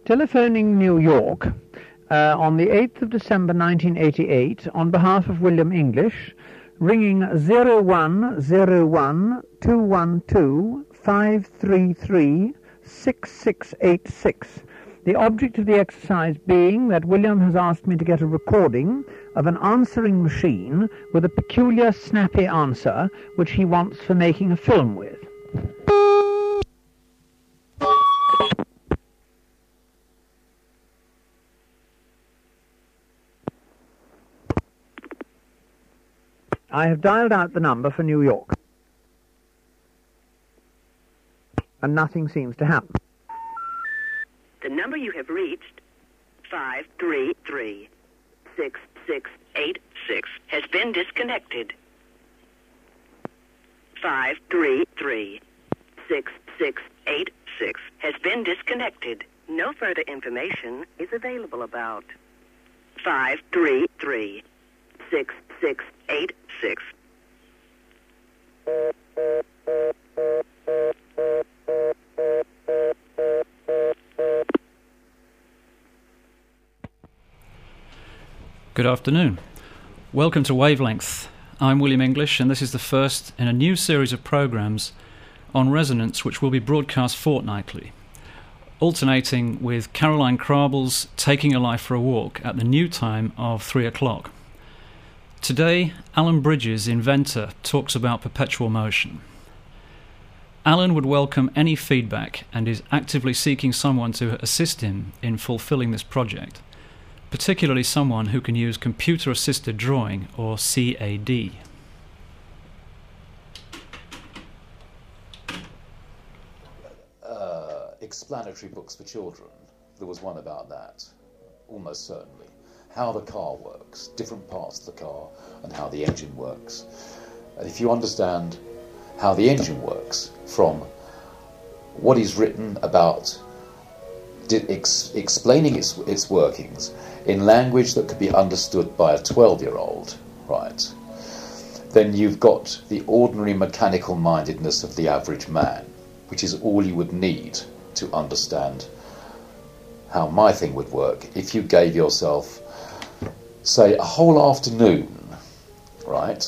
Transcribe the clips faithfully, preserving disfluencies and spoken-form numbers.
Telephoning New York uh, on the eighth of December nineteen eighty-eight on behalf of William English, ringing zero one zero one two one two five three three six six eight six. The object of the exercise being that William has asked me to get a recording of an answering machine with a peculiar snappy answer which he wants for making a film with. I have dialed out the number for New York, and nothing seems to happen. The number you have reached, five three three six six eight six, has been disconnected. five three three six six eight six has been disconnected. No further information is available about five three three six six eight six. Good afternoon. Welcome to Wavelength. I'm William English, and this is the first in a new series of programmes on resonance which will be broadcast fortnightly, alternating with Caroline Krabel's Taking a Life for a Walk at the new time of three o'clock. Today, Alan Bridges, inventor, talks about perpetual motion. Alan would welcome any feedback and is actively seeking someone to assist him in fulfilling this project, particularly someone who can use computer-assisted drawing, or C A D. Uh, explanatory books for children. There was one about that, almost certainly. How the car works, different parts of the car, and how the engine works. And if you understand how the engine works from what is written about ex- explaining its, its workings in language that could be understood by a twelve-year-old, right, then you've got the ordinary mechanical mindedness of the average man, which is all you would need to understand how my thing would work if you gave yourself, say, a whole afternoon, right?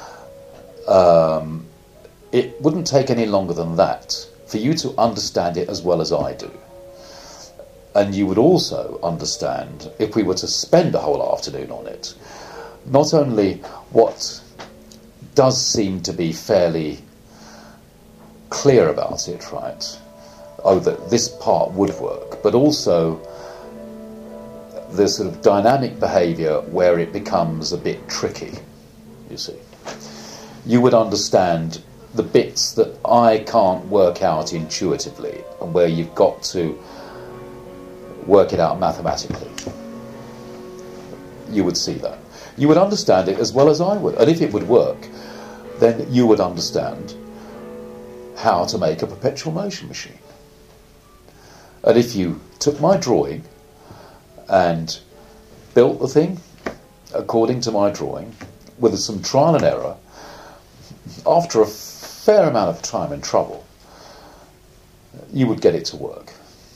Um, it wouldn't take any longer than that for you to understand it as well as I do. And you would also understand, if we were to spend a whole afternoon on it, not only what does seem to be fairly clear about it, right? Oh, that this part would work, but also the sort of dynamic behaviour where it becomes a bit tricky, you see. You would understand the bits that I can't work out intuitively and where you've got to work it out mathematically. You would see that. You would understand it as well as I would. And if it would work, then you would understand how to make a perpetual motion machine. And if you took my drawing and built the thing according to my drawing with some trial and error, after a fair amount of time and trouble, you would get it to work.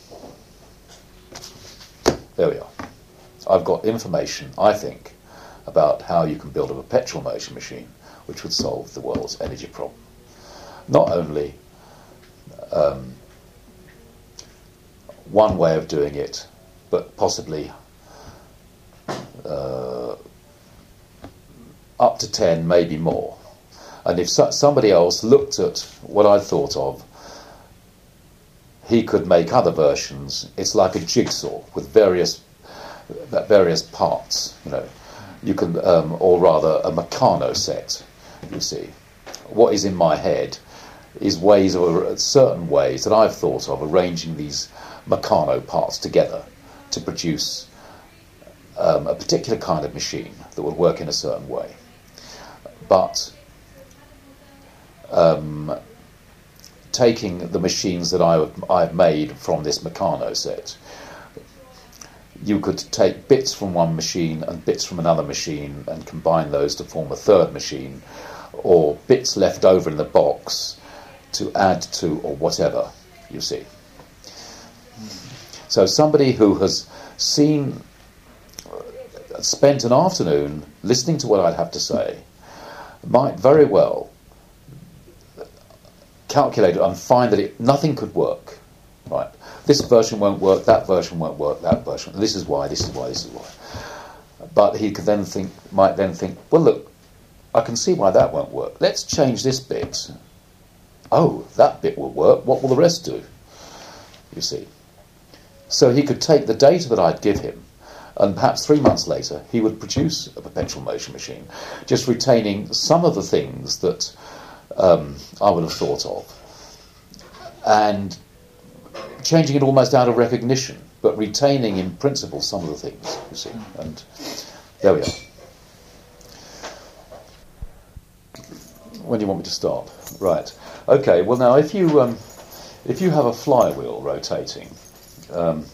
There we are. I've got information, I think, about how you can build a perpetual motion machine which would solve the world's energy problem. Not only um, one way of doing it, but possibly uh, up to ten, maybe more. And if so- somebody else looked at what I thought of, he could make other versions. It's like a jigsaw with various various parts, you know. You can, um, or rather, a Meccano set. You see, what is in my head is ways, or certain ways that I've thought of arranging these Meccano parts together to produce um, a particular kind of machine that would work in a certain way. But um, taking the machines that I have, I've made from this Meccano set, you could take bits from one machine and bits from another machine and combine those to form a third machine, or bits left over in the box to add to, or whatever, you see. So somebody who has seen, spent an afternoon listening to what I'd have to say, might very well calculate it and find that it, nothing could work. Right? This version won't work, that version won't work, that version. This is why, this is why, this is why. But he could then think, might then think, well, look, I can see why that won't work. Let's change this bit. Oh, that bit will work. What will the rest do? You see. So he could take the data that I'd give him, and perhaps three months later he would produce a perpetual motion machine, just retaining some of the things that um, I would have thought of, and changing it almost out of recognition, but retaining in principle some of the things, you see. And there we are. When do you want me to start? Right. Okay, well now if you um, if you have a flywheel rotating, um,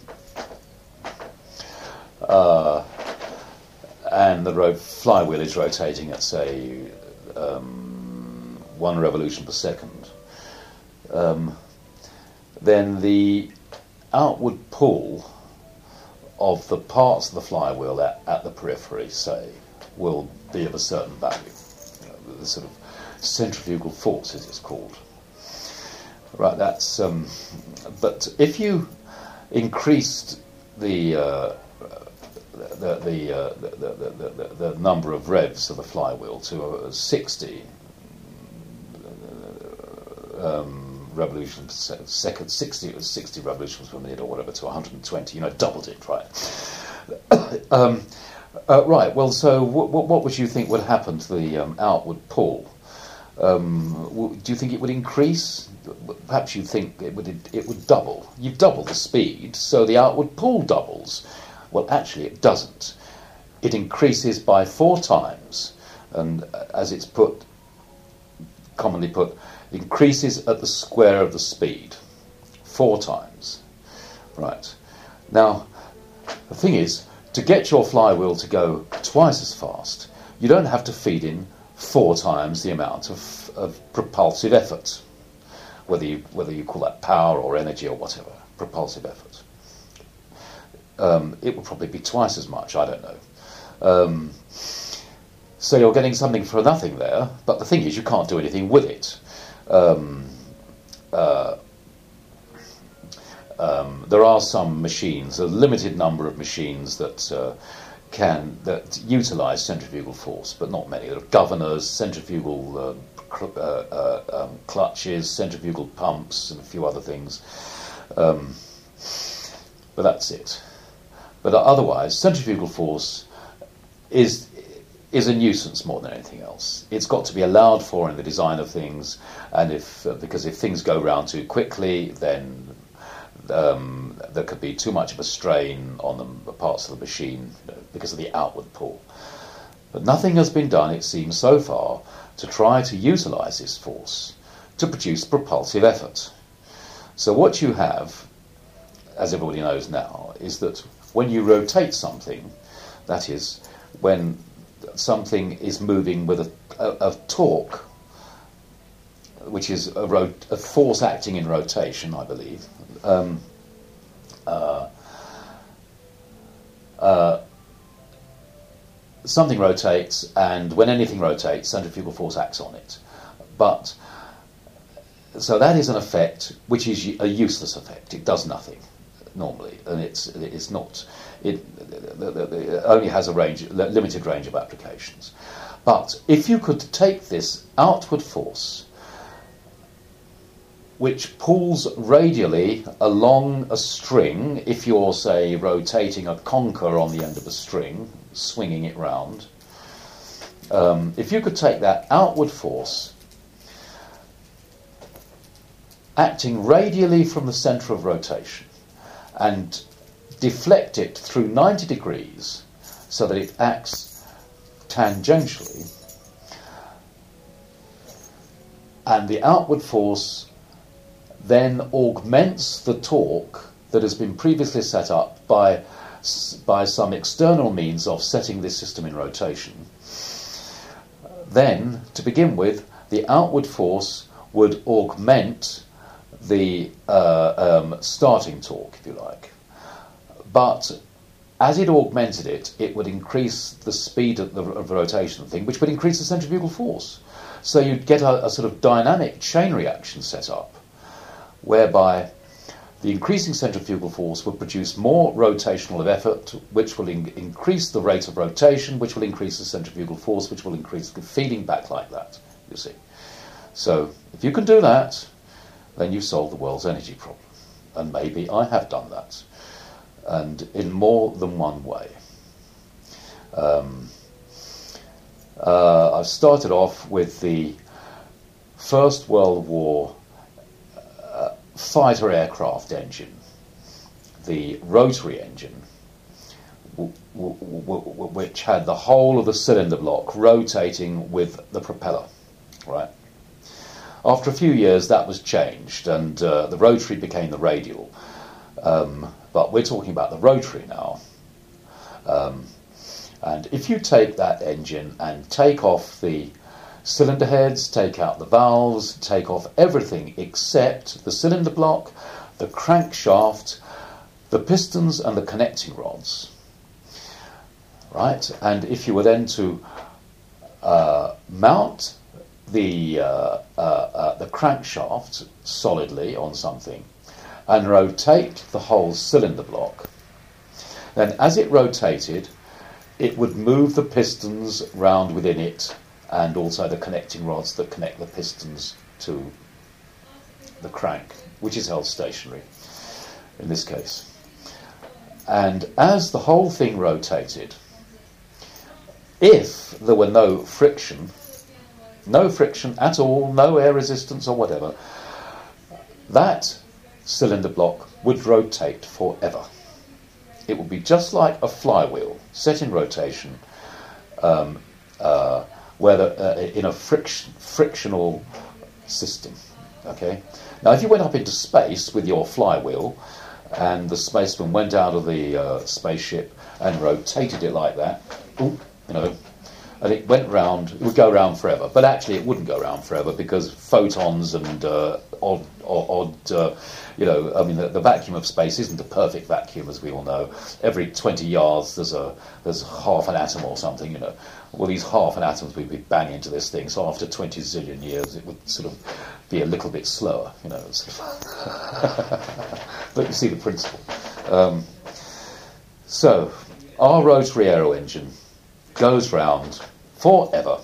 uh, and the ro- flywheel is rotating at, say, um, one revolution per second, um, then the outward pull of the parts of the flywheel at, at the periphery, say, will be of a certain value. You know, the sort of centrifugal force, as it's called. Right, that's... Um, but if you increased the... Uh, The the, uh, the, the, the the number of revs of the flywheel to uh, sixty um, revolutions per second, sixty sixty revolutions per minute or whatever, to one hundred twenty. You know, doubled it, right? um, uh, right. Well, so w- w- what would you think would happen to the um, outward pull? Um, w- do you think it would increase? Perhaps you think it would it would double. You've doubled the speed, so the outward pull doubles. Well, actually, it doesn't. It increases by four times, and as it's put, commonly put, it increases at the square of the speed, four times. Right. Now, the thing is, to get your flywheel to go twice as fast, you don't have to feed in four times the amount of, of propulsive effort, whether you whether you call that power or energy or whatever, propulsive effort. Um, it would probably be twice as much, I don't know. Um, so you're getting something for nothing there, but the thing is you can't do anything with it. Um, uh, um, there are some machines, a limited number of machines that uh, can that utilise centrifugal force, but not many. There are governors, centrifugal uh, cl- uh, uh, um, clutches, centrifugal pumps, and a few other things. Um, but that's it. But otherwise, centrifugal force is is a nuisance more than anything else. It's got to be allowed for in the design of things, and if uh, because if things go round too quickly, then um, there could be too much of a strain on the parts of the machine because of the outward pull. But nothing has been done, it seems, so far to try to utilise this force to produce propulsive effort. So what you have, as everybody knows now, is that when you rotate something, that is, when something is moving with a, a, a torque, which is a, rot- a force acting in rotation, I believe, um, uh, uh, something rotates, and when anything rotates, centrifugal force acts on it. But, so that is an effect which is a useless effect. It does nothing normally, and it's it's not it, it only has a range, limited range of applications. But if you could take this outward force, which pulls radially along a string, if you're, say, rotating a conker on the end of a string, swinging it round, um, if you could take that outward force acting radially from the centre of rotation and deflect it through ninety degrees so that it acts tangentially, and the outward force then augments the torque that has been previously set up by, by some external means of setting this system in rotation, then, to begin with, the outward force would augment the uh, um, starting torque, if you like. but as it augmented it, it would increase the speed of the, of the rotation of the thing, which would increase the centrifugal force. So you'd get a, a sort of dynamic chain reaction set up, whereby the increasing centrifugal force will produce more rotational of effort, which will in- increase the rate of rotation, which will increase the centrifugal force, which will increase the feeding back like that, you see. So if you can do that, then you solve the world's energy problem. And maybe I have done that, and in more than one way. Um, uh, I've started off with the First World War uh, fighter aircraft engine, the rotary engine, w- w- w- which had the whole of the cylinder block rotating with the propeller, right? After a few years, that was changed, and uh, the rotary became the radial. Um, but we're talking about the rotary now. Um, and if you take that engine and take off the cylinder heads, take out the valves, take off everything except the cylinder block, the crankshaft, the pistons and the connecting rods, right? And if you were then to uh, mount the uh, uh, uh, the crankshaft solidly on something and rotate the whole cylinder block, then as it rotated, it would move the pistons round within it and also the connecting rods that connect the pistons to the crank, which is held stationary in this case. And as the whole thing rotated, if there were no friction, no friction at all, no air resistance or whatever, that cylinder block would rotate forever. It would be just like a flywheel set in rotation, um, uh, where the, uh, in a friction, frictional system. Okay. Now, if you went up into space with your flywheel, and the spaceman went out of the uh, spaceship and rotated it like that, ooh, you know, and it went round, it would go round forever. But actually, it wouldn't go round forever because photons and uh, odd, odd, uh, you know, I mean, the, the vacuum of space isn't a perfect vacuum, as we all know. Every twenty yards, there's a there's half an atom or something, you know. Well, these half an atoms would be banging into this thing. So after twenty zillion years, it would sort of be a little bit slower, you know. Sort of but you see the principle. Um, so our rotary aero engine goes round forever,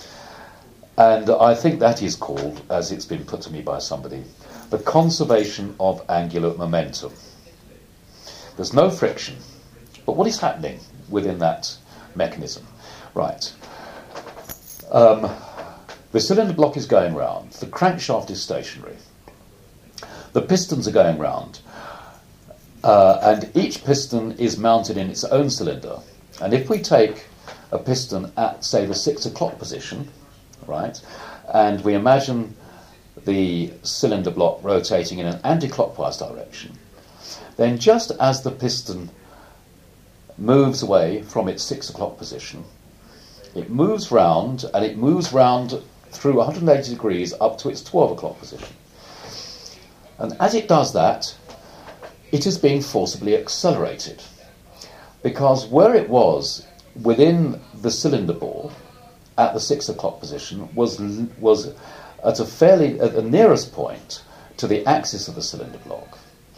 and I think that is called, as it's been put to me by somebody, the conservation of angular momentum. There's no friction, but what is happening within that mechanism? Right. Um, the cylinder block is going round, the crankshaft is stationary, the pistons are going round, uh, and each piston is mounted in its own cylinder. And if we take a piston at, say, the six o'clock position, right, and we imagine the cylinder block rotating in an anti-clockwise direction, then just as the piston moves away from its six o'clock position, it moves round, and it moves round through one hundred eighty degrees up to its twelve o'clock position. And as it does that, it is being forcibly accelerated, because where it was within the cylinder bore at the six o'clock position was was at a fairly at the nearest point to the axis of the cylinder block,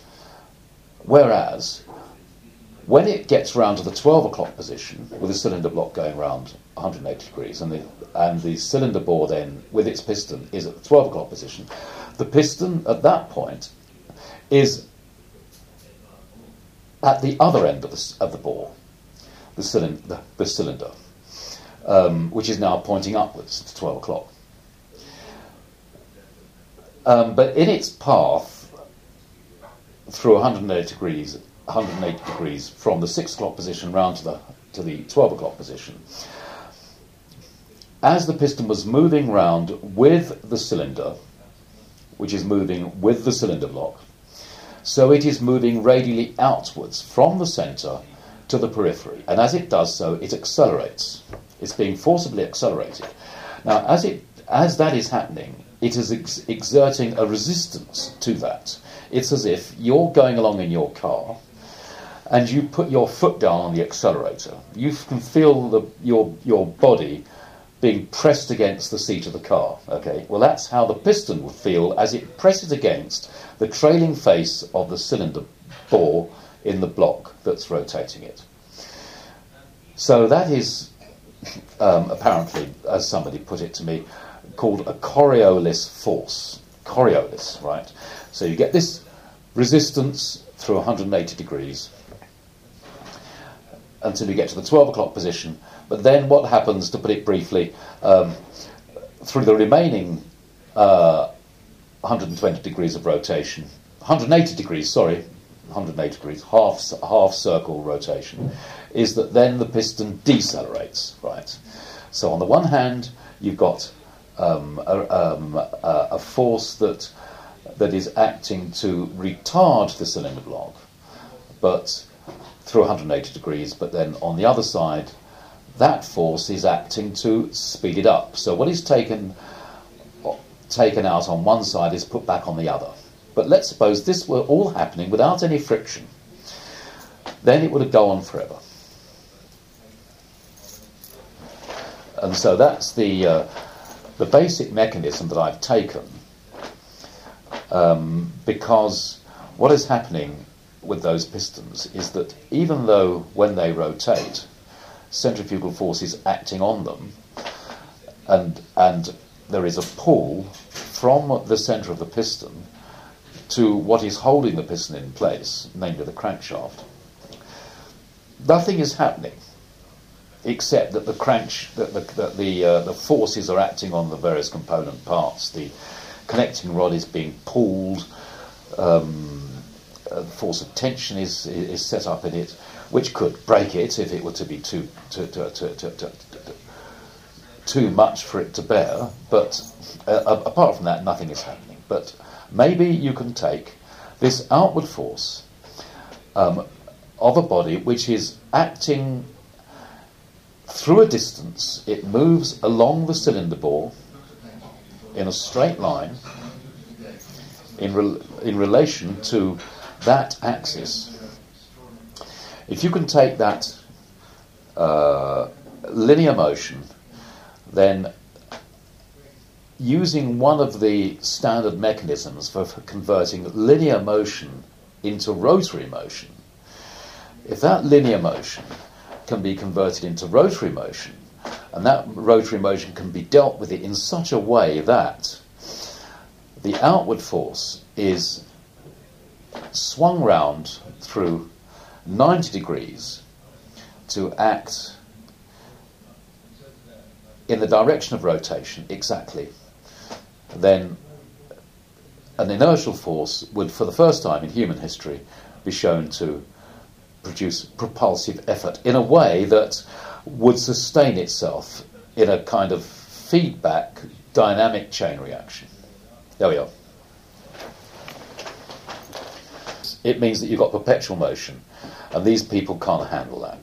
whereas when it gets round to the twelve o'clock position with the cylinder block going round one hundred eighty degrees and the and the cylinder bore then with its piston is at the twelve o'clock position, the piston at that point is at the other end of the, of the bore, the cylinder, the, the cylinder um, which is now pointing upwards to twelve o'clock. Um, but in its path through one hundred eighty degrees, one hundred eighty degrees from the six o'clock position round to the to the twelve o'clock position, as the piston was moving round with the cylinder, which is moving with the cylinder block, so it is moving radially outwards from the centre to the periphery, and as it does so, it accelerates. It's being forcibly accelerated. Now, as it as that is happening, it is ex- exerting a resistance to that. It's as if you're going along in your car, and you put your foot down on the accelerator, you can feel the, your your body being pressed against the seat of the car. Okay, well that's how the piston will feel as it presses against the trailing face of the cylinder bore in the block that's rotating it. So that is um, apparently, as somebody put it to me, called a Coriolis force. Coriolis, right? So you get this resistance through one hundred eighty degrees until you get to the twelve o'clock position. But then what happens, to put it briefly, um, through the remaining uh, one hundred twenty degrees of rotation, one hundred eighty degrees, sorry, one hundred eighty degrees, half half circle rotation, is that then the piston decelerates, right? So on the one hand, you've got um, a, um, a, a force that that is acting to retard the cylinder block, but through one hundred eighty degrees. But then on the other side, that force is acting to speed it up. So what is taken taken out on one side is put back on the other. But let's suppose this were all happening without any friction. Then it would go on forever. And so that's the uh, the basic mechanism that I've taken, um, because what is happening with those pistons is that even though when they rotate, centrifugal force is acting on them, and and there is a pull from the centre of the piston to what is holding the piston in place, namely the crankshaft, nothing is happening except that the crank, that the that the uh, the forces are acting on the various component parts. The connecting rod is being pulled. Um, a force of tension is is set up in it, which could break it if it were to be too too too too, too, too, too much for it to bear. But uh, apart from that, nothing is happening. But maybe you can take this outward force um, of a body which is acting through a distance. It moves along the cylinder bore in a straight line in re- in relation to that axis. If you can take that uh, linear motion, then using one of the standard mechanisms for, for converting linear motion into rotary motion, if that linear motion can be converted into rotary motion, and that rotary motion can be dealt with it in such a way that the outward force is swung round through ninety degrees to act in the direction of rotation exactly, then an inertial force would, for the first time in human history, be shown to produce propulsive effort in a way that would sustain itself in a kind of feedback dynamic chain reaction. There we are. It means that you've got perpetual motion, and these people can't handle that.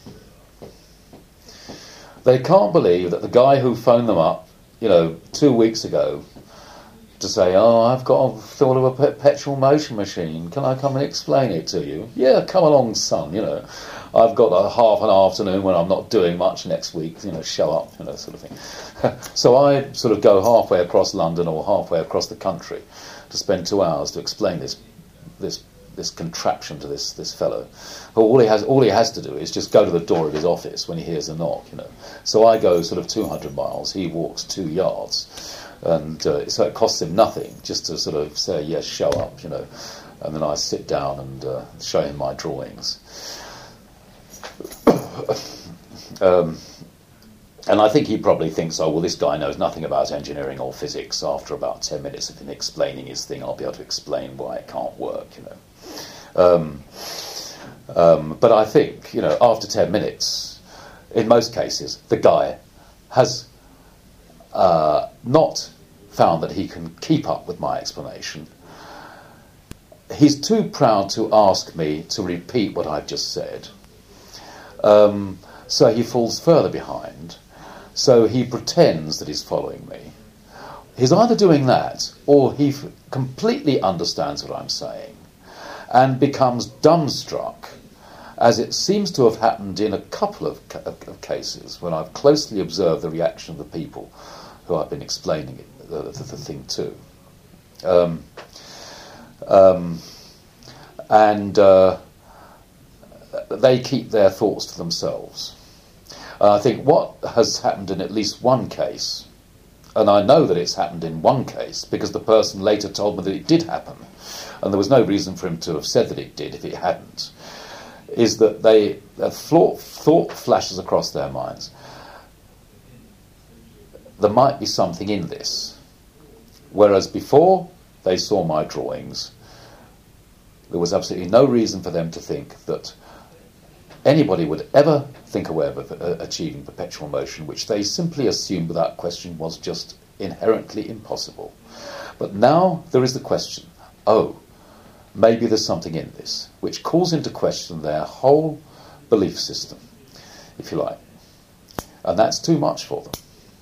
They can't believe that the guy who phoned them up, you know, two weeks ago to say, oh, I've got a thought of a perpetual motion machine, can I come and explain it to you? Yeah, come along, son, you know. I've got a half an afternoon when I'm not doing much next week, you know, show up, you know, sort of thing. So I sort of go halfway across London or halfway across the country to spend two hours to explain this this this contraption to this this fellow. All he has all he has to do is just go to the door of his office when he hears a knock, you know. So I go sort of two hundred miles, he walks two yards, and uh, so it costs him nothing just to sort of say, yes, show up, you know. And then I sit down and uh, show him my drawings. um, and I think he probably thinks, oh, well, this guy knows nothing about engineering or physics. After about ten minutes of him explaining his thing, I'll be able to explain why it can't work, you know. Um, um, but I think, you know, after ten minutes, in most cases, the guy has uh, not found that he can keep up with my explanation. He's too proud to ask me to repeat what I've just said. Um, so he falls further behind. So he pretends that he's following me. He's either doing that, or he f- completely understands what I'm saying and becomes dumbstruck as it seems to have happened in a couple of, ca- of cases when I've closely observed the reaction of the people who I've been explaining it, the, the, the thing to. Um, um, and uh, they keep their thoughts to themselves. Uh, I think what has happened in at least one case, and I know that it's happened in one case because the person later told me that it did happen, and there was no reason for him to have said that it did if it hadn't, is that they a thought, thought flashes across their minds. There might be something in this. Whereas before they saw my drawings, there was absolutely no reason for them to think that anybody would ever think a way of uh, achieving perpetual motion, which they simply assumed without question was just inherently impossible. But now there is the question, oh, maybe there's something in this, which calls into question their whole belief system, if you like. And that's too much for them,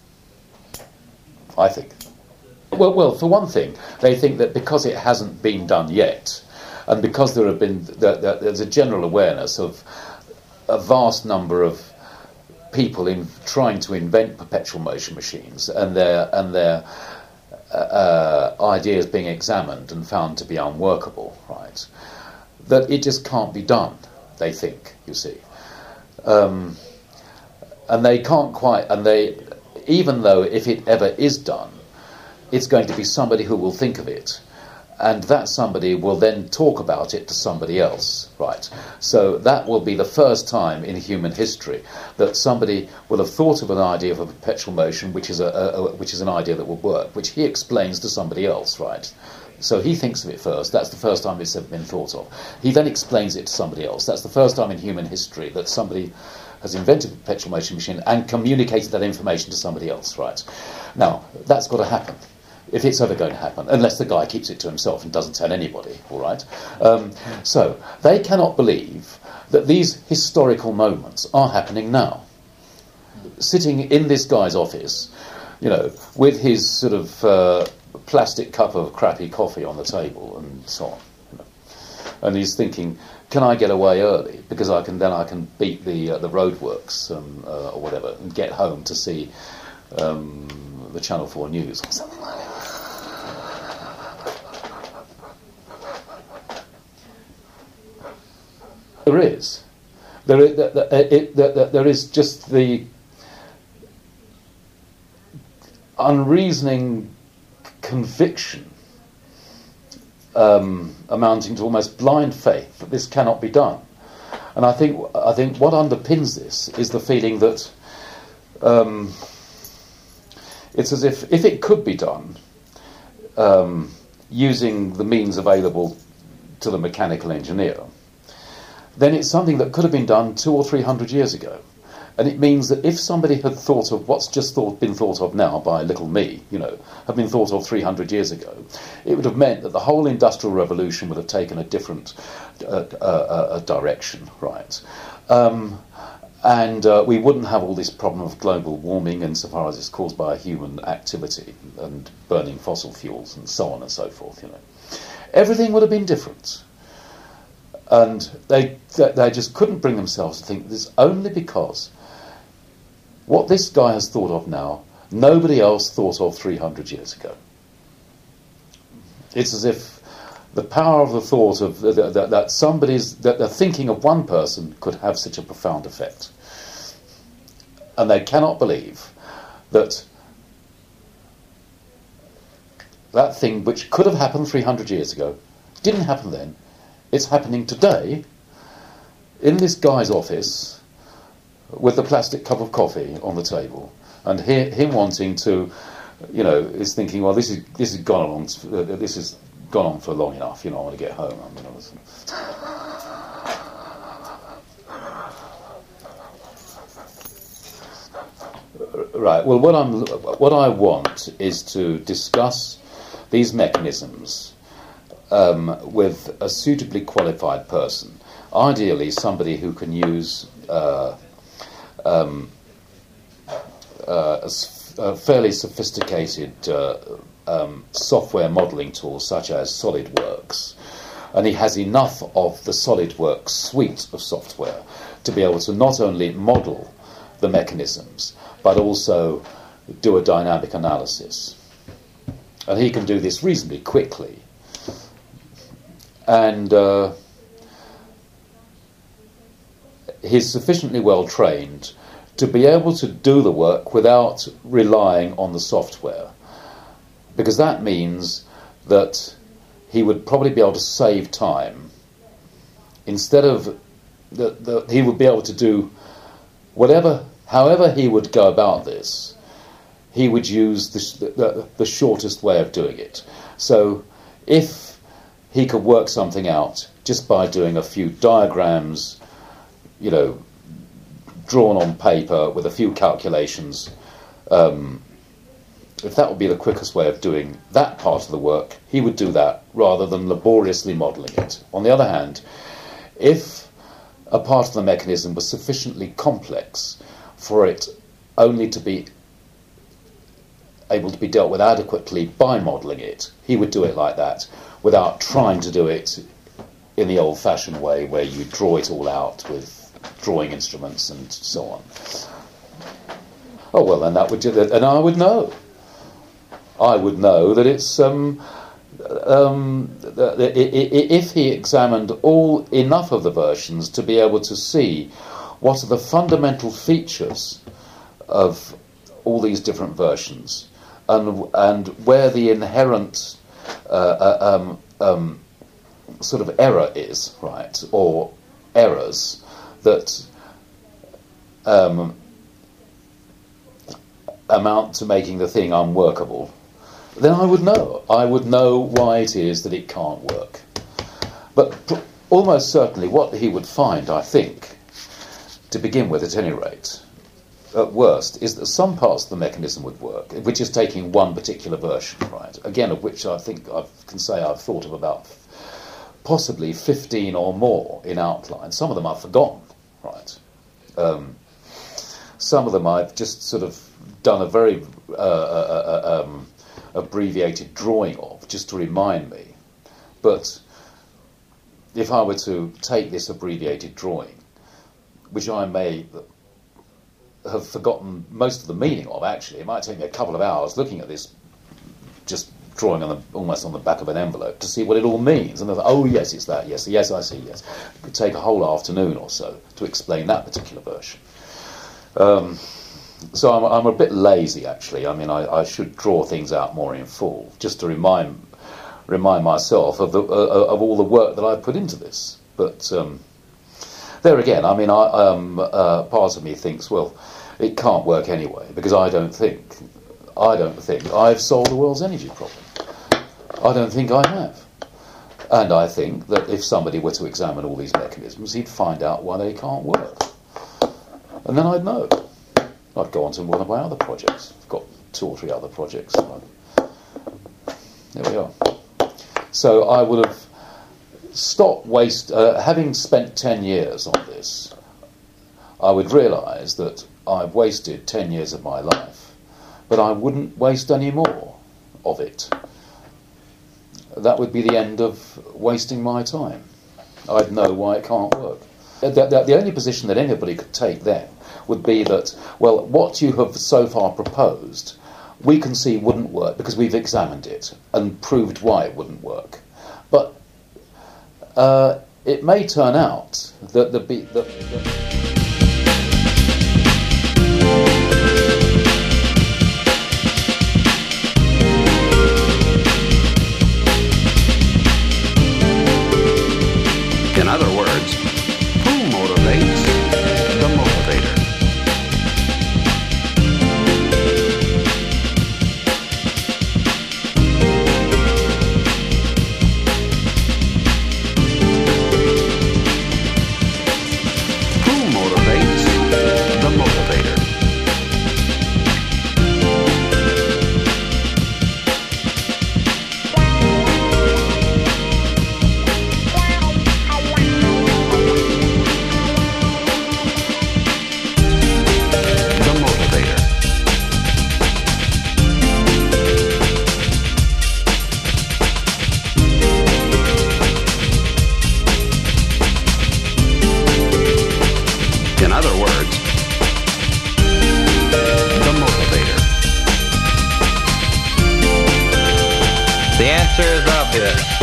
I think. Well, well, for one thing, they think that because it hasn't been done yet, and because there have been, there's a general awareness of a vast number of people in trying to invent perpetual motion machines, and their and their uh, ideas being examined and found to be unworkable, right? That it just can't be done. They think, you see, um, and they can't quite. And they, even though if it ever is done, it's going to be somebody who will think of it. And that somebody will then talk about it to somebody else, right? So that will be the first time in human history that somebody will have thought of an idea of a perpetual motion, which is a, a, a which is an idea that will work, which he explains to somebody else, right? So he thinks of it first. That's the first time it's ever been thought of. He then explains it to somebody else. That's the first time in human history that somebody has invented a perpetual motion machine and communicated that information to somebody else, right? Now, that's got to happen, if it's ever going to happen, unless the guy keeps it to himself and doesn't tell anybody, all right? Um, so, they cannot believe that these historical moments are happening now. Sitting in this guy's office, you know, with his sort of uh, plastic cup of crappy coffee on the table and so on. You know. And he's thinking, can I get away early? Because I can then I can beat the uh, the roadworks um, uh, or whatever and get home to see um, the Channel four News or something like that. There is. There is, there, it, there, there is just the unreasoning conviction um, amounting to almost blind faith that this cannot be done. And I think I think what underpins this is the feeling that um, it's as if if it could be done um, using the means available to the mechanical engineer, then it's something that could have been done two or three hundred years ago. And it means that if somebody had thought of what's just thought, been thought of now by little me, you know, had been thought of three hundred years ago, it would have meant that the whole Industrial Revolution would have taken a different uh, uh, uh, direction, right? Um, and uh, we wouldn't have all this problem of global warming insofar as it's caused by human activity and burning fossil fuels and so on and so forth, you know. Everything would have been different. And they they just couldn't bring themselves to think this only because what this guy has thought of now, nobody else thought of three hundred years ago. It's as if the power of the thought of uh, that, that somebody's that the thinking of one person could have such a profound effect, and they cannot believe that that thing which could have happened three hundred years ago didn't happen then. It's happening today in this guy's office with the plastic cup of coffee on the table, and he, him wanting to, you know, is thinking, well, this is this has gone on, uh, this has gone on for long enough. You know, I want to get home. I mean, right. Well, what I'm what I want is to discuss these mechanisms Um, with a suitably qualified person, ideally somebody who can use uh, um, uh, a, a fairly sophisticated uh, um, software modelling tools such as SolidWorks, And he has enough of the SolidWorks suite of software to be able to not only model the mechanisms, but also do a dynamic analysis. And he can do this reasonably quickly. And uh, he's sufficiently well trained to be able to do the work without relying on the software. Because that means that he would probably be able to save time. Instead of, the, the, he would be able to do whatever, however he would go about this, he would use the, the, the shortest way of doing it. So if he could work something out just by doing a few diagrams, you know, drawn on paper with a few calculations, um, if that would be the quickest way of doing that part of the work, he would do that rather than laboriously modelling it. On the other hand, if a part of the mechanism was sufficiently complex for it only to be able to be dealt with adequately by modelling it, he would do it like that without trying to do it in the old-fashioned way where you draw it all out with drawing instruments and so on. Oh, well, then that would do that, and I would know. I would know that it's um, um, if he examined all enough of the versions to be able to see what are the fundamental features of all these different versions, and and where the inherent uh, uh, um, um, sort of error is, right, or errors that um, amount to making the thing unworkable, then I would know. I would know why it is that it can't work. But pr- almost certainly what he would find, I think, to begin with at any rate, at worst, is that some parts of the mechanism would work, which is taking one particular version, right, again, of which I think I can say I've thought of about possibly fifteen or more in outline. Some of them I've forgotten, right. Um, some of them I've just sort of done a very uh, uh, uh, um, abbreviated drawing of, just to remind me. But if I were to take this abbreviated drawing, which I may have forgotten most of the meaning of, actually, it might take me a couple of hours looking at this, just drawing on the, almost on the back of an envelope, to see what it all means. And then, oh, yes, it's that, yes, yes, I see, yes. It could take a whole afternoon or so to explain that particular version. Um, so I'm, I'm a bit lazy, actually. I mean, I, I should draw things out more in full, just to remind remind myself of the uh, of all the work that I put into this. But um, there again, I mean, I, um, uh, part of me thinks, well, it can't work anyway, because I don't think, I don't think I've solved the world's energy problem. I don't think I have. And I think that if somebody were to examine all these mechanisms, he'd find out why they can't work. And then I'd know. I'd go on to one of my other projects. I've got two or three other projects. There we are. So I would have stopped waste, uh, having spent ten years on this, I would realise that I've wasted ten years of my life, but I wouldn't waste any more of it. That would be the end of wasting my time. I'd know why it can't work. The, the, the only position that anybody could take then would be that, well, what you have so far proposed, we can see wouldn't work because we've examined it and proved why it wouldn't work. But uh, it may turn out that the... Be, the, the In other words, who motivates the motivator? Who motivates the motivator? obvious.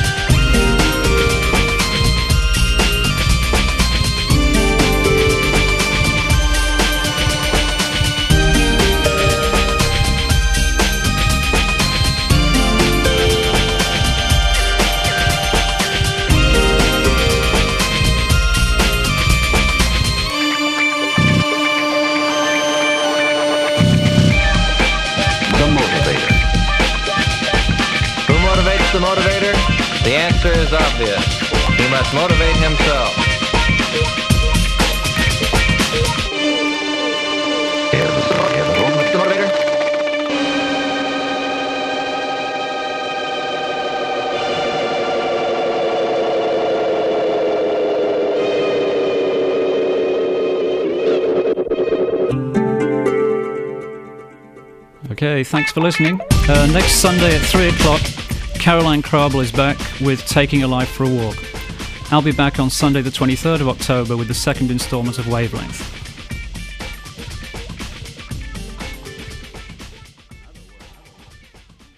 The motivator? The answer is obvious. He must motivate himself. Here's the story of the room with the motivator. Okay, thanks for listening. Uh, next Sunday at three o'clock, Caroline Krabel is back with Taking a Life for a Walk. I'll be back on Sunday the twenty-third of October with the second instalment of Wavelength.